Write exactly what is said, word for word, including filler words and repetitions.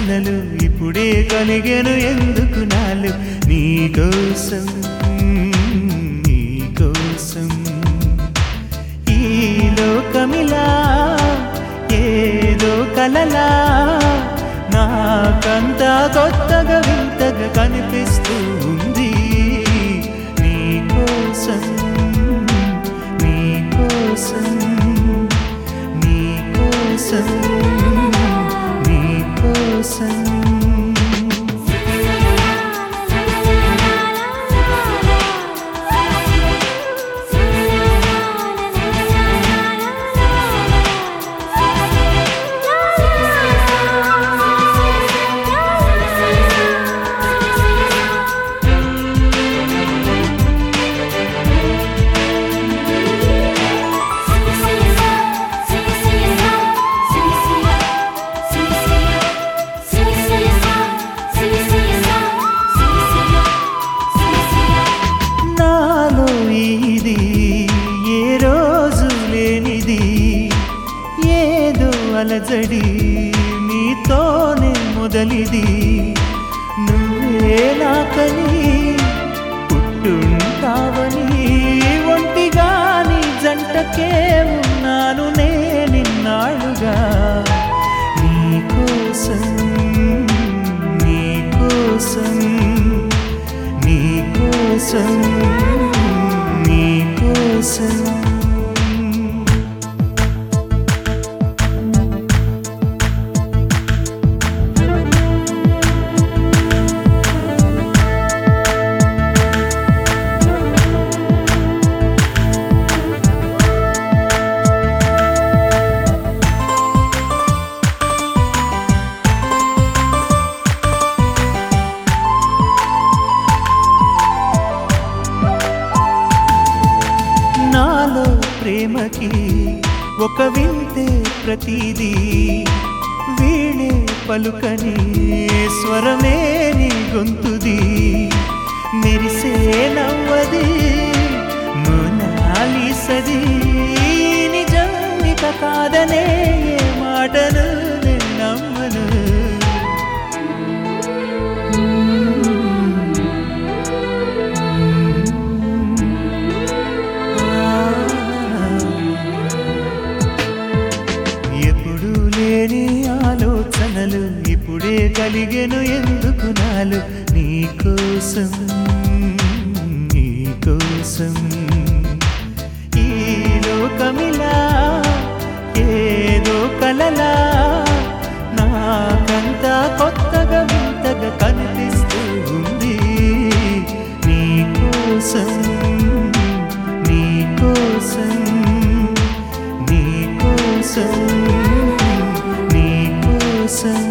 ఆలోచనలు ఇప్పుడే కలిగెను ఎందుకు నాలు నీకోసం నీకోసం ఈ లోకమిలా ఏదో కలలా నాకంతా కొత్తగా వింతగా కనిపిస్తూ ఉంది నీకోసం నీకోసం నీకోసం నీకోసం అలజడి నీతోనే మొదలిది నువ్వే నాకని పుట్టుంటావని ఒంటిగా నీ జంటకే ఉన్నాను నేనిన్నాళ్ళుగా నీకోసం నీకోసం నీకోసం నీకోసం ప్రేమకి ఒక వింతే ప్రతిదీ వీణే పలుకని స్వరమే నీ గొంతుది మెరిసే నవ్వది మోనాలిసది నిజం ఇక కాదనే ఏ మాటను నేను నమ్మను ఆలోచనలు ఇప్పుడే కలిగెను ఎందుకు నాలు నీకోసం నీకోసం ఈ లోకమిలా ఏదో కలలా నాకంతా కొత్తగా వింతగా కనిపిస్తూ ఉంది నీకోసం నీకోసం నీకోసం నీకోసం